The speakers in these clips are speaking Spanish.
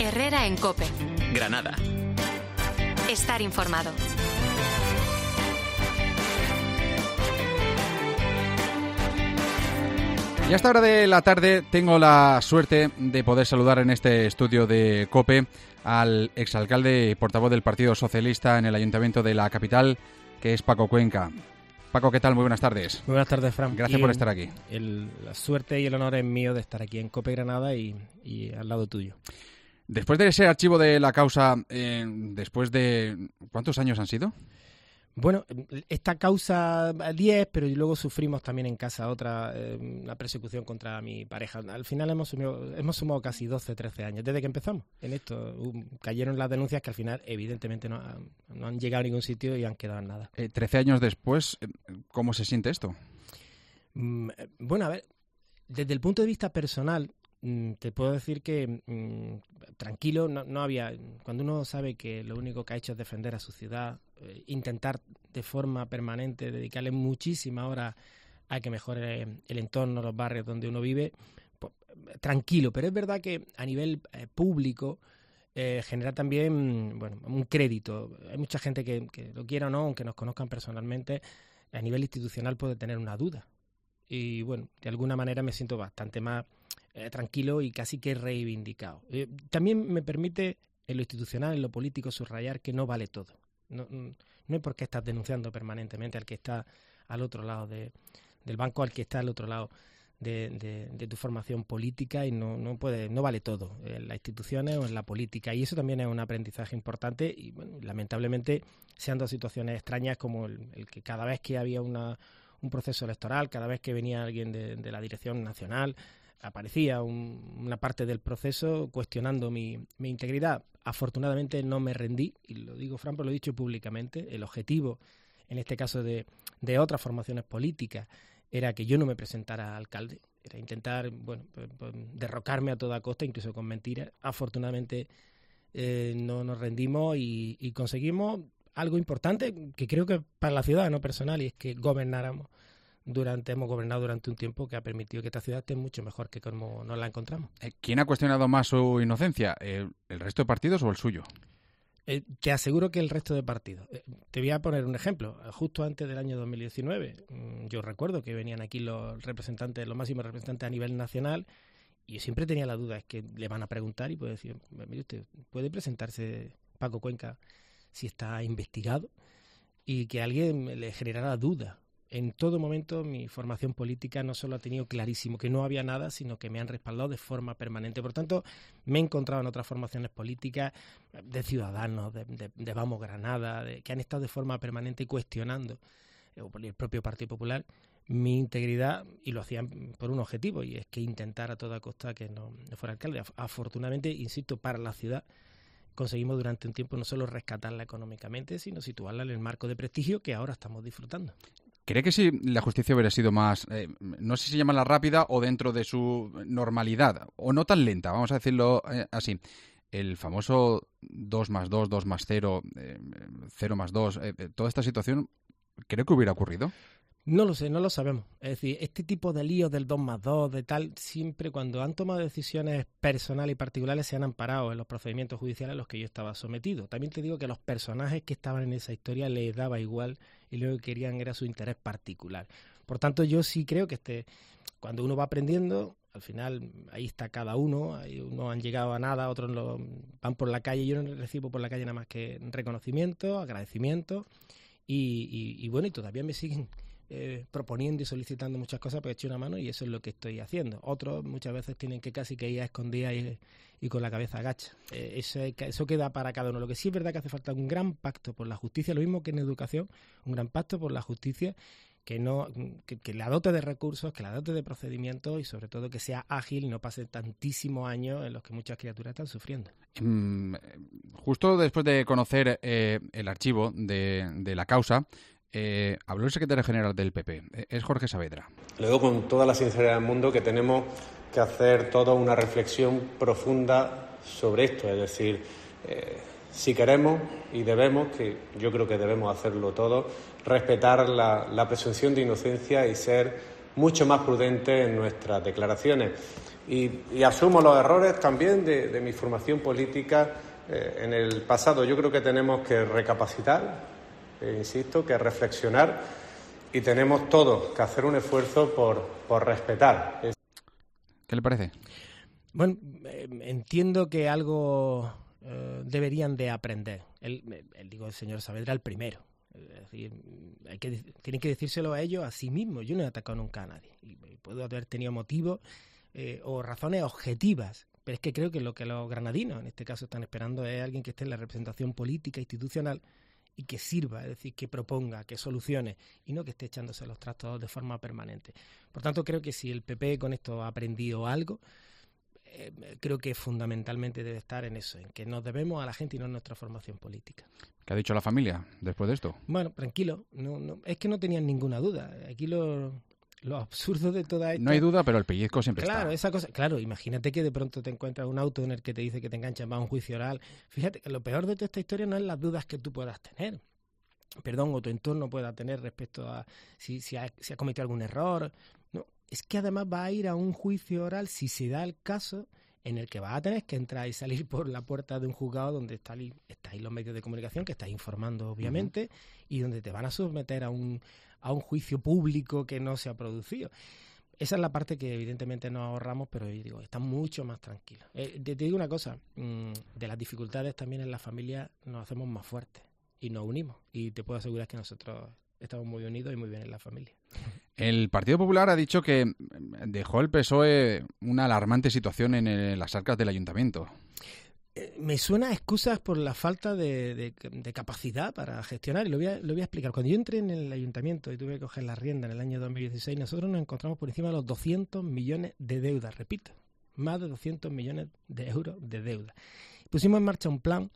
Herrera en COPE. Granada. Estar informado. Y a esta hora de la tarde tengo la suerte de poder saludar en este estudio de COPE al exalcalde y portavoz del Partido Socialista en el Ayuntamiento de la capital, que es Paco Cuenca. Paco, ¿qué tal? Muy buenas tardes. Muy buenas tardes, Fran. Gracias por estar aquí. La suerte y el honor es mío de estar aquí en COPE Granada y al lado tuyo. Después de ese archivo de la causa, después de... ¿cuántos años han sido? Bueno, esta causa 10, pero luego sufrimos también en casa otra, una persecución contra mi pareja. Al final hemos sumado casi 12, 13 años desde que empezamos en esto. Cayeron las denuncias que al final evidentemente no han llegado a ningún sitio y han quedado en nada. 13 años después, ¿cómo se siente esto? Bueno, a ver, desde el punto de vista personal, te puedo decir que tranquilo, no había... Cuando uno sabe que lo único que ha hecho es defender a su ciudad, intentar de forma permanente dedicarle muchísimas horas a que mejore el entorno, los barrios donde uno vive, pues, tranquilo. Pero es verdad que a nivel público genera también un crédito. Hay mucha gente que lo quiera o no, aunque nos conozcan personalmente, a nivel institucional puede tener una duda. Y bueno, de alguna manera me siento bastante más tranquilo y casi que reivindicado. También me permite en lo institucional, en lo político, subrayar que no vale todo. No hay por qué estar denunciando permanentemente al que está al otro lado del banco, al que está al otro lado de tu formación política, y no vale todo en las instituciones o en la política, y eso también es un aprendizaje importante. Y bueno, lamentablemente se han dado situaciones extrañas como el que cada vez que había un proceso electoral, cada vez que venía alguien de la dirección nacional, aparecía una parte del proceso cuestionando mi integridad. Afortunadamente no me rendí, y lo digo, Fran, pero lo he dicho públicamente. El objetivo, en este caso de otras formaciones políticas, era que yo no me presentara a alcalde, era intentar derrocarme a toda costa, incluso con mentiras. Afortunadamente no nos rendimos y conseguimos algo importante que creo que para la ciudad, no personal, y es que hemos gobernado durante un tiempo que ha permitido que esta ciudad esté mucho mejor que como nos la encontramos. ¿Quién ha cuestionado más su inocencia? ¿El resto de partidos o el suyo? Te aseguro que el resto de partidos. Te voy a poner un ejemplo. Justo antes del año 2019, yo recuerdo que venían aquí los máximos representantes a nivel nacional, y yo siempre tenía la duda, es que le van a preguntar y puede decir, mire usted, ¿puede presentarse Paco Cuenca si está investigado? Y que alguien le generara duda. En todo momento mi formación política no solo ha tenido clarísimo que no había nada, sino que me han respaldado de forma permanente. Por tanto, me he encontrado en otras formaciones políticas de Ciudadanos, de Vamos Granada, que han estado de forma permanente cuestionando, el propio Partido Popular, mi integridad, y lo hacían por un objetivo, y es que intentar a toda costa que no fuera alcalde. Afortunadamente, insisto, para la ciudad conseguimos durante un tiempo no solo rescatarla económicamente, sino situarla en el marco de prestigio que ahora estamos disfrutando. ¿Cree que si la justicia hubiera sido más, no sé si llamarla rápida o dentro de su normalidad, o no tan lenta, vamos a decirlo así, el famoso 2+2, 2+0, 0+2, toda esta situación, ¿cree que hubiera ocurrido? No lo sé, no lo sabemos. Es decir, este tipo de líos del 2+2, de tal, siempre cuando han tomado decisiones personales y particulares se han amparado en los procedimientos judiciales a los que yo estaba sometido. También te digo que a los personajes que estaban en esa historia les daba igual, y lo que querían era su interés particular. Por tanto, yo sí creo que cuando uno va aprendiendo, al final ahí está cada uno, unos han llegado a nada, otros van por la calle. Yo no recibo por la calle nada más que reconocimiento, agradecimiento, y todavía me siguen proponiendo y solicitando muchas cosas, pues eché una mano, y eso es lo que estoy haciendo. Otros muchas veces tienen que casi que ir a escondidas y con la cabeza agacha. Eso queda para cada uno. Lo que sí es verdad que hace falta un gran pacto por la justicia, lo mismo que en educación, un gran pacto por la justicia que la dote de recursos, que la dote de procedimientos, y sobre todo que sea ágil y no pase tantísimos años en los que muchas criaturas están sufriendo. Justo después de conocer el archivo de la causa, habló el secretario general del PP, es Jorge Saavedra. Le digo con toda la sinceridad del mundo que tenemos que hacer toda una reflexión profunda sobre esto, es decir, si queremos y debemos, que yo creo que debemos hacerlo todos, respetar la presunción de inocencia y ser mucho más prudentes en nuestras declaraciones. y asumo los errores también de mi formación política en el pasado. Yo creo que tenemos que recapacitar, insisto, que reflexionar, y tenemos todos que hacer un esfuerzo por respetar. ¿Qué le parece? Bueno, entiendo que algo deberían de aprender. El señor Saavedra el primero. Es decir, tienen que decírselo a ellos a sí mismos. Yo no he atacado nunca a nadie. Y puedo haber tenido motivos o razones objetivas, pero es que creo que lo que los granadinos en este caso están esperando es alguien que esté en la representación política, institucional, y que sirva, es decir, que proponga, que solucione, y no que esté echándose los trastos de forma permanente. Por tanto, creo que si el PP con esto ha aprendido algo, creo que fundamentalmente debe estar en eso, en que nos debemos a la gente y no a nuestra formación política. ¿Qué ha dicho la familia después de esto? Bueno, tranquilo, no, es que no tenían ninguna duda. Aquí lo absurdo de toda esta... No hay duda, pero el pellizco siempre está. Claro, esa cosa, claro, imagínate que de pronto te encuentras un auto en el que te dice que te enganchan a un juicio oral. Fíjate que lo peor de toda esta historia no es las dudas que tú puedas tener, o tu entorno pueda tener respecto a si ha cometido algún error. No, es que además va a ir a un juicio oral, si se da el caso, en el que vas a tener que entrar y salir por la puerta de un juzgado donde estáis los medios de comunicación, que estáis informando, obviamente, y donde te van a someter a un juicio público que no se ha producido. Esa es la parte que evidentemente nos ahorramos, pero yo digo, está mucho más tranquilo. Te digo una cosa, de las dificultades también en la familia nos hacemos más fuertes y nos unimos. Y te puedo asegurar que nosotros estamos muy unidos y muy bien en la familia. El Partido Popular ha dicho que dejó el PSOE una alarmante situación en las arcas del ayuntamiento. Me suena a excusas por la falta de capacidad para gestionar, y lo voy a explicar. Cuando yo entré en el ayuntamiento y tuve que coger la rienda en el año 2016, nosotros nos encontramos por encima de los 200 millones de deuda, repito, más de 200 millones de euros de deuda. Pusimos en marcha un plan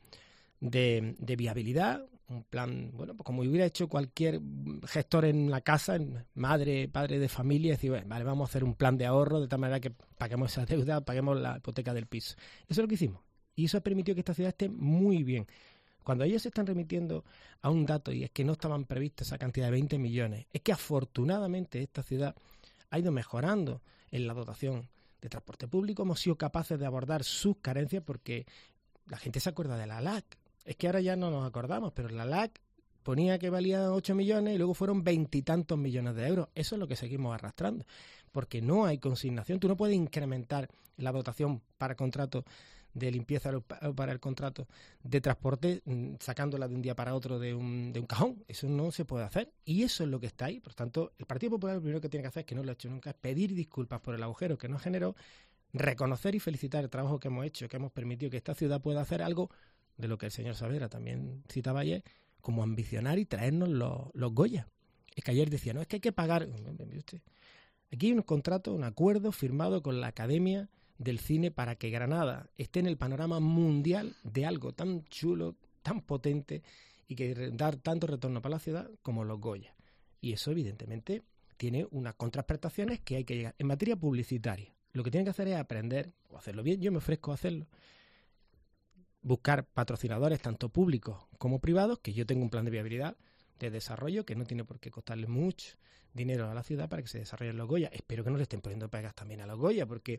de viabilidad, un plan, bueno, pues como hubiera hecho cualquier gestor en la casa, madre, padre de familia, decir, bueno, vale, vamos a hacer un plan de ahorro de tal manera que paguemos esa deuda, paguemos la hipoteca del piso. Eso es lo que hicimos. Y eso ha permitido que esta ciudad esté muy bien. Cuando ellos se están remitiendo a un dato, y es que no estaban previstos esa cantidad de 20 millones, es que afortunadamente esta ciudad ha ido mejorando en la dotación de transporte público. Hemos sido capaces de abordar sus carencias porque la gente se acuerda de la LAC. Es que ahora ya no nos acordamos, pero la LAC ponía que valía 8 millones y luego fueron 20 y tantos millones de euros. Eso es lo que seguimos arrastrando, porque no hay consignación. Tú no puedes incrementar la dotación para contratos de limpieza o para el contrato de transporte sacándola de un día para otro de un cajón. Eso no se puede hacer y eso es lo que está ahí. Por tanto, el Partido Popular lo primero que tiene que hacer, es que no lo ha hecho nunca, es pedir disculpas por el agujero que nos generó, reconocer y felicitar el trabajo que hemos hecho, que hemos permitido que esta ciudad pueda hacer algo de lo que el señor Saavedra también citaba ayer, como ambicionar y traernos los Goya. Es que ayer decía, no, es que hay que pagar. Aquí hay un contrato, un acuerdo firmado con la Academia del Cine para que Granada esté en el panorama mundial de algo tan chulo, tan potente y que dar tanto retorno para la ciudad como los Goya. Y eso evidentemente tiene unas contraprestaciones que hay que llegar. En materia publicitaria, lo que tienen que hacer es aprender o hacerlo bien. Yo me ofrezco a hacerlo. Buscar patrocinadores tanto públicos como privados, que yo tengo un plan de viabilidad de desarrollo que no tiene por qué costarle mucho dinero a la ciudad para que se desarrollen los Goya. Espero que no le estén poniendo pegas también a los Goya, porque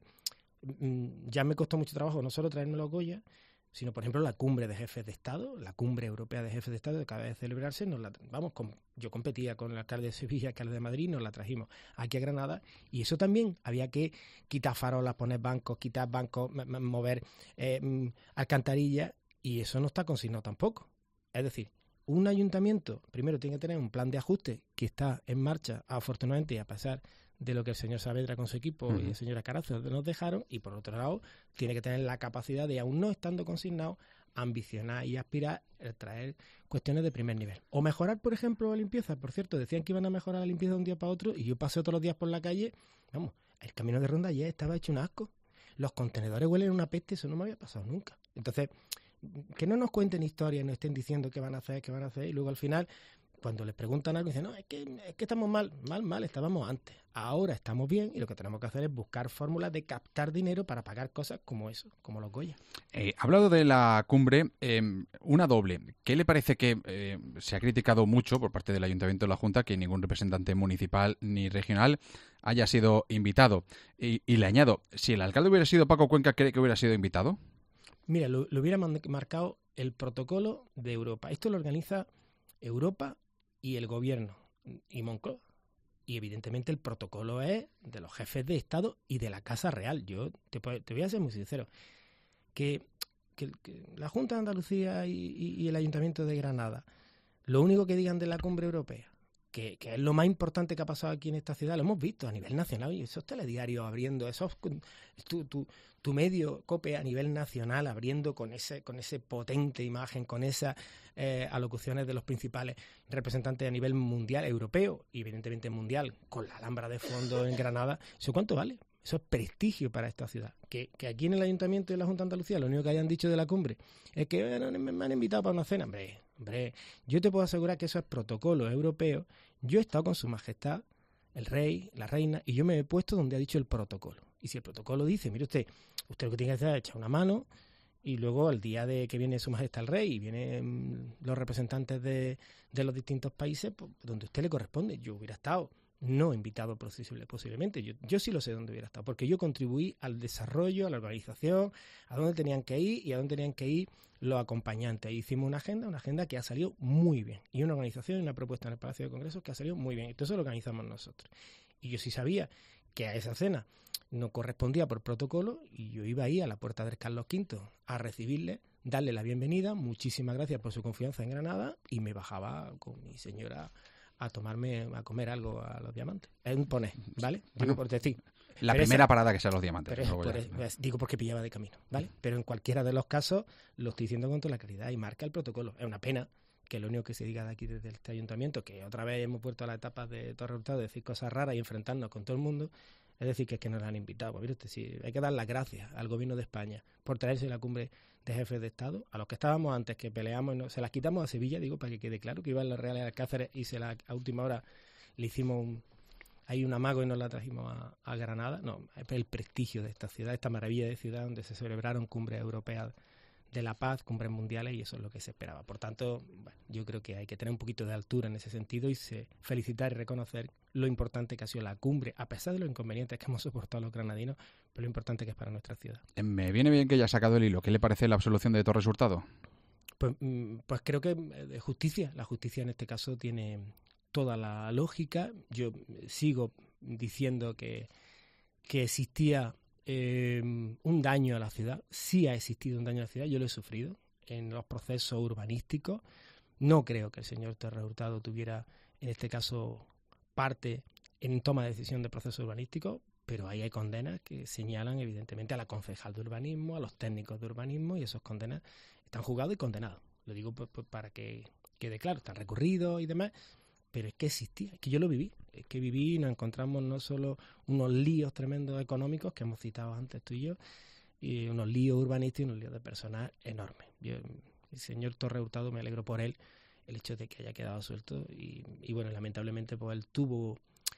ya me costó mucho trabajo no solo traerme los Goya, sino, por ejemplo, la cumbre de jefes de Estado, la cumbre europea de jefes de Estado que acaba de celebrarse, yo competía con el alcalde de Sevilla, alcalde de Madrid, nos la trajimos aquí a Granada, y eso también había que quitar farolas, poner bancos, quitar bancos, mover alcantarillas, y eso no está consignado tampoco. Es decir, un ayuntamiento primero tiene que tener un plan de ajuste que está en marcha, afortunadamente, y a pesar de lo que el señor Saavedra con su equipo y el señor Carazo nos dejaron, y por otro lado tiene que tener la capacidad de, aún no estando consignado, ambicionar y aspirar a traer cuestiones de primer nivel. O mejorar, por ejemplo, la limpieza. Por cierto, decían que iban a mejorar la limpieza de un día para otro, y yo pasé todos los días por la calle, el camino de Ronda ayer estaba hecho un asco. Los contenedores huelen una peste, eso no me había pasado nunca. Entonces, que no nos cuenten historias y nos estén diciendo qué van a hacer, y luego al final cuando les preguntan algo, dicen, no, es que estamos mal, estábamos antes. Ahora estamos bien y lo que tenemos que hacer es buscar fórmulas de captar dinero para pagar cosas como eso, como los Goya. Hablado de la cumbre, una doble. ¿Qué le parece que se ha criticado mucho por parte del Ayuntamiento de la Junta que ningún representante municipal ni regional haya sido invitado? Y le añado, si el alcalde hubiera sido Paco Cuenca, ¿cree que hubiera sido invitado? Mira, lo hubiera marcado el protocolo de Europa. Esto lo organiza Europa y el gobierno y Moncloa. Y evidentemente el protocolo es de los jefes de Estado y de la Casa Real. Yo te voy a ser muy sincero. Que la Junta de Andalucía y el Ayuntamiento de Granada, lo único que digan de la cumbre europea, que es lo más importante que ha pasado aquí en esta ciudad, lo hemos visto a nivel nacional, y esos telediarios abriendo, tu medio COPE a nivel nacional abriendo con ese potente imagen, con esas alocuciones de los principales representantes a nivel mundial, europeo y evidentemente mundial, con la Alhambra de fondo en Granada. ¿Eso cuánto vale? Eso es prestigio para esta ciudad. Que aquí en el Ayuntamiento y la Junta de Andalucía lo único que hayan dicho de la cumbre es que me han invitado para una cena. Hombre, yo te puedo asegurar que eso es protocolo europeo. Yo he estado con Su Majestad, el Rey, la Reina, y yo me he puesto donde ha dicho el protocolo. Y si el protocolo dice, mire usted lo que tiene que hacer es echar una mano, y luego el día de que viene Su Majestad el Rey y vienen los representantes de los distintos países, pues, donde usted le corresponde. Yo hubiera estado no invitado posiblemente. Yo sí lo sé dónde hubiera estado, porque yo contribuí al desarrollo, a la organización, a dónde tenían que ir y a dónde tenían que ir los acompañantes. Hicimos una agenda que ha salido muy bien, y una organización y una propuesta en el Palacio de Congresos que ha salido muy bien. Entonces lo organizamos nosotros. Y yo sí sabía que a esa cena no correspondía por protocolo, y yo iba ahí a la puerta del Carlos V a recibirle, darle la bienvenida, muchísimas gracias por su confianza en Granada, y me bajaba con mi señora a comer algo a los Diamantes. Es un poner, ¿vale? Digo por decir. La primera parada que sea los Diamantes. Digo porque pillaba de camino, ¿vale? Pero en cualquiera de los casos lo estoy diciendo con toda la claridad y marca el protocolo. Es una pena que lo único que se diga de aquí desde este ayuntamiento, que otra vez hemos vuelto a la etapa de Torre Hurtado, de decir cosas raras y enfrentarnos con todo el mundo, es decir, que es que nos han invitado. Pues mire usted, sí, hay que dar las gracias al gobierno de España por traerse la cumbre de jefes de Estado, a los que estábamos antes, que peleamos, se las quitamos a Sevilla, digo, para que quede claro, que iban los Reales a Alcáceres y a última hora le hicimos un amago y nos la trajimos a Granada. No, es el prestigio de esta ciudad, esta maravilla de ciudad donde se celebraron cumbres europeas de la paz, cumbres mundiales, y eso es lo que se esperaba. Por tanto, bueno, yo creo que hay que tener un poquito de altura en ese sentido y felicitar y reconocer lo importante que ha sido la cumbre, a pesar de los inconvenientes que hemos soportado los granadinos, pero lo importante que es para nuestra ciudad. Me viene bien que haya sacado el hilo. ¿Qué le parece la absolución de Torres Hurtado? Pues creo que de justicia. La justicia en este caso tiene toda la lógica. Yo sigo diciendo que existía un daño a la ciudad. Sí ha existido un daño a la ciudad, yo lo he sufrido en los procesos urbanísticos. No creo que el señor Torres Hurtado tuviera, en este caso, parte en toma de decisión de procesos urbanísticos, pero ahí hay condenas que señalan evidentemente a la concejal de urbanismo, a los técnicos de urbanismo, y esas condenas están juzgados y condenados. Lo digo pues para que quede claro, están recurridos y demás, pero es que existía, es que yo lo viví. Es que viví y nos encontramos no solo unos líos tremendos económicos que hemos citado antes tú y yo, y unos líos urbanísticos y unos líos de personal enormes. El señor Torres Hurtado, me alegro por él, el hecho de que haya quedado suelto y bueno, lamentablemente pues él tuvo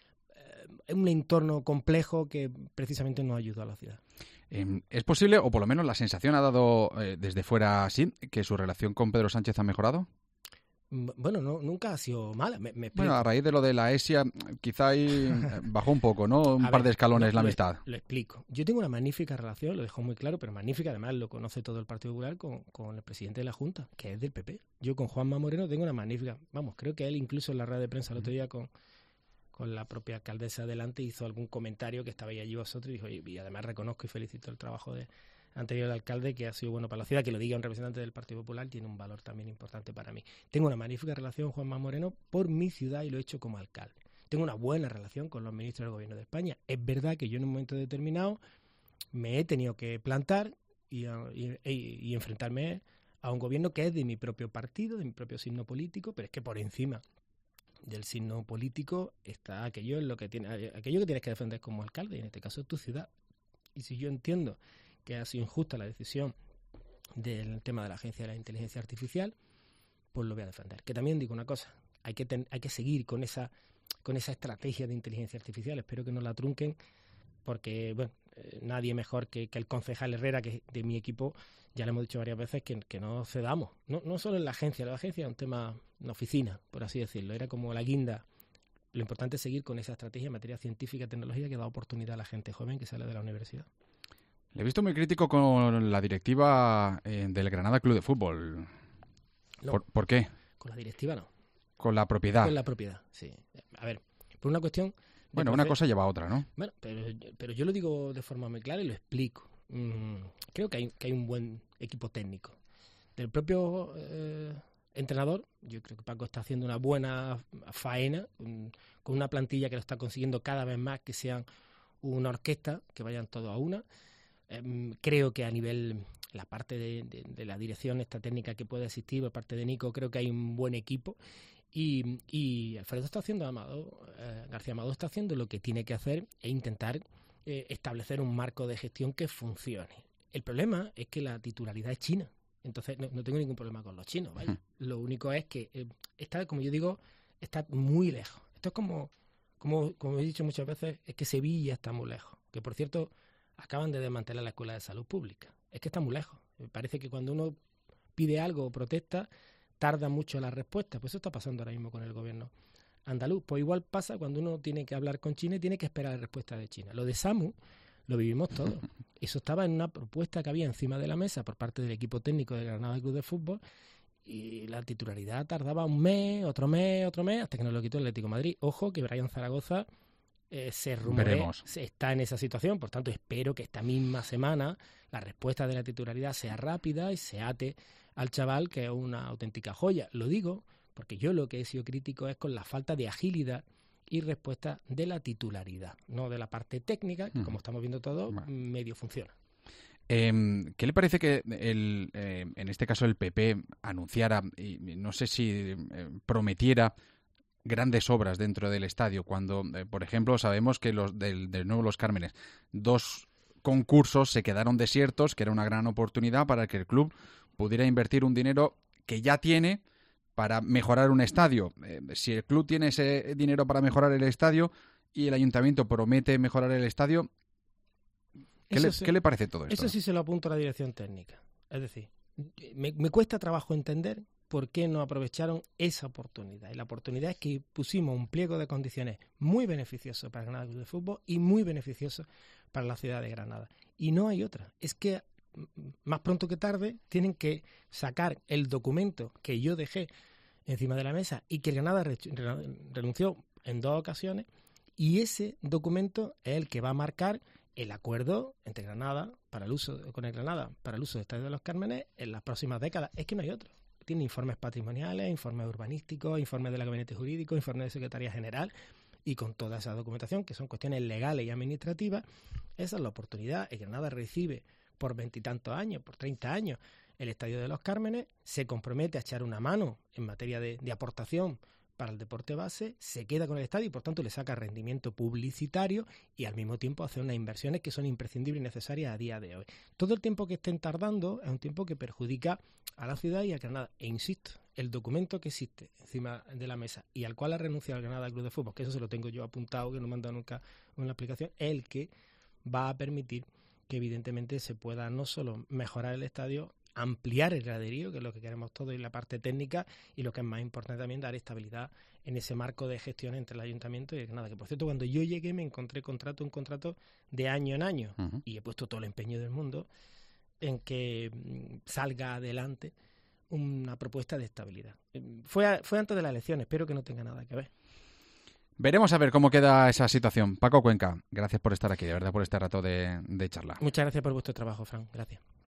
un entorno complejo que precisamente no ayudó a la ciudad. ¿Es posible, o por lo menos la sensación ha dado desde fuera así, que su relación con Pedro Sánchez ha mejorado? Bueno, nunca ha sido mala. Bueno, a raíz de lo de la ESIA, quizá ahí bajó un poco, ¿no? Un par de escalones la amistad. Lo explico. Yo tengo una magnífica relación, lo dejo muy claro, pero magnífica, además lo conoce todo el Partido Popular, con el presidente de la Junta, que es del PP. Yo con Juanma Moreno tengo una magnífica, creo que él incluso en la rueda de prensa el otro día con la propia alcaldesa delante hizo algún comentario que estabais allí vosotros y dijo, y además reconozco y felicito el trabajo de anterior alcalde, que ha sido bueno para la ciudad. Que lo diga un representante del Partido Popular tiene un valor también importante para mí. Tengo una magnífica relación con Juanma Moreno por mi ciudad y lo he hecho como alcalde. Tengo una buena relación con los ministros del Gobierno de España. Es verdad que yo en un momento determinado me he tenido que plantar y enfrentarme a un gobierno que es de mi propio partido, de mi propio signo político, pero es que por encima del signo político está aquello que tienes que defender como alcalde, y en este caso tu ciudad. Y si yo entiendo que ha sido injusta la decisión del tema de la Agencia de la Inteligencia Artificial, pues lo voy a defender. Que también digo una cosa, hay que seguir con esa estrategia de inteligencia artificial. Espero que no la trunquen, porque bueno, nadie mejor que el concejal Herrera, que de mi equipo, ya le hemos dicho varias veces que no cedamos. No solo en la agencia es un tema, una oficina, por así decirlo, era como la guinda. Lo importante es seguir con esa estrategia en materia científica y tecnología que da oportunidad a la gente joven que sale de la universidad. Le he visto muy crítico con la directiva del Granada Club de Fútbol. No, ¿Por qué? Con la directiva no. Con la propiedad. Con la propiedad, sí. A ver, por una cuestión... Bueno, una cosa lleva a otra, ¿no? Bueno, pero yo lo digo de forma muy clara y lo explico. Creo que hay un buen equipo técnico. Del propio entrenador, yo creo que Paco está haciendo una buena faena, con una plantilla que lo está consiguiendo cada vez más, que sean una orquesta, que vayan todos a una. Creo que a nivel, la parte de la dirección, esta técnica que puede existir por parte de Nico, creo que hay un buen equipo. Y Alfredo está haciendo, García Amado está haciendo lo que tiene que hacer e intentar establecer un marco de gestión que funcione. El problema es que la titularidad es china. Entonces no tengo ningún problema con los chinos, ¿vale? Lo único es que está, como yo digo, está muy lejos. Esto es como he dicho muchas veces, es que Sevilla está muy lejos. Que, por cierto, acaban de desmantelar la Escuela de Salud Pública. Es que está muy lejos. Me parece que cuando uno pide algo o protesta, tarda mucho la respuesta. Pues eso está pasando ahora mismo con el gobierno andaluz. Pues igual pasa cuando uno tiene que hablar con China y tiene que esperar la respuesta de China. Lo de SAMU lo vivimos todos. Eso estaba en una propuesta que había encima de la mesa por parte del equipo técnico de Granada Club de Fútbol, y la titularidad tardaba un mes, otro mes, hasta que nos lo quitó el Atlético de Madrid. Ojo que Brian Zaragoza está en esa situación, por tanto espero que esta misma semana la respuesta de la titularidad sea rápida y se ate al chaval, que es una auténtica joya. Lo digo porque yo lo que he sido crítico es con la falta de agilidad y respuesta de la titularidad, no de la parte técnica, que como estamos viendo todos, medio funciona. ¿Qué le parece que en este caso el PP anunciara, y no sé si prometiera, grandes obras dentro del estadio, cuando, por ejemplo, sabemos que del nuevo Los Cármenes, 2 concursos se quedaron desiertos, que era una gran oportunidad para que el club pudiera invertir un dinero que ya tiene para mejorar un estadio? Si el club tiene ese dinero para mejorar el estadio y el ayuntamiento promete mejorar el estadio, ¿qué le parece todo esto? Eso sí se lo apunto a la dirección técnica. Es decir, me cuesta trabajo entender por qué no aprovecharon esa oportunidad. Y la oportunidad es que pusimos un pliego de condiciones muy beneficioso para Granada Club de Fútbol y muy beneficioso para la ciudad de Granada. Y no hay otra. Es que más pronto que tarde tienen que sacar el documento que yo dejé encima de la mesa y que Granada renunció en 2 ocasiones, y ese documento es el que va a marcar el acuerdo entre Granada para el uso del Estadio de los Cármenes en las próximas décadas. Es que no hay otro. Tiene informes patrimoniales, informes urbanísticos, informes del gabinete jurídico, informes de Secretaría General, y con toda esa documentación, que son cuestiones legales y administrativas, esa es la oportunidad. Y Granada recibe por 20 y tantos años, por 30 años, el Estadio de los Cármenes, se compromete a echar una mano en materia de aportación para el deporte base, se queda con el estadio y por tanto le saca rendimiento publicitario, y al mismo tiempo hace unas inversiones que son imprescindibles y necesarias a día de hoy. Todo el tiempo que estén tardando es un tiempo que perjudica a la ciudad y a Granada. E insisto, el documento que existe encima de la mesa y al cual ha renunciado el Granada Club de Fútbol, que eso se lo tengo yo apuntado, que no me han dado nunca una explicación, es el que va a permitir que evidentemente se pueda no solo mejorar el estadio, ampliar el graderío, que es lo que queremos todos, y la parte técnica, y lo que es más importante también, dar estabilidad en ese marco de gestión entre el ayuntamiento y el Granada. Que por cierto, cuando yo llegué me encontré un contrato de año en año, y he puesto todo el empeño del mundo en que salga adelante una propuesta de estabilidad. Fue antes de la elección, espero que no tenga nada que ver. Veremos a ver cómo queda esa situación. Paco Cuenca, gracias por estar aquí, de verdad, por este rato de charla. Muchas gracias por vuestro trabajo, Fran. Gracias.